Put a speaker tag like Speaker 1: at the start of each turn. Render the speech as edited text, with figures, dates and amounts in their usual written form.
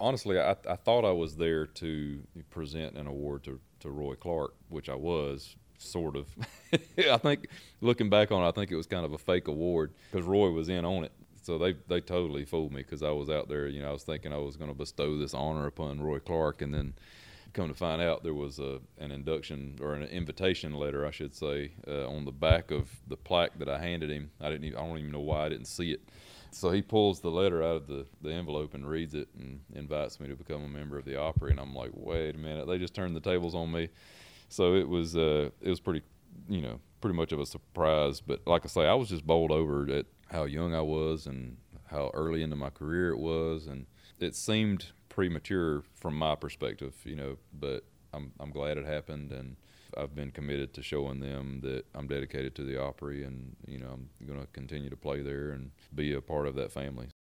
Speaker 1: honestly, I thought I was there to present an award to Roy Clark, which I was, sort of. I think, looking back on it, I think it was kind of a fake award because Roy was in on it. So they totally fooled me because I was out there. I was thinking I was going to bestow this honor upon Roy Clark, and then come to find out there was an induction or an invitation letter, I should say, on the back of the plaque that I handed him. I don't even know why I didn't see it. So he pulls the letter out of the envelope and reads it and invites me to become a member of the Opry. And I'm like, wait a minute, they just turned the tables on me. So it was pretty, pretty much of a surprise. But like I say, I was just bowled over at how young I was and how early into my career it was, and it seemed premature from my perspective, but I'm glad it happened, and I've been committed to showing them that I'm dedicated to the Opry, and I'm going to continue to play there and be a part of that family.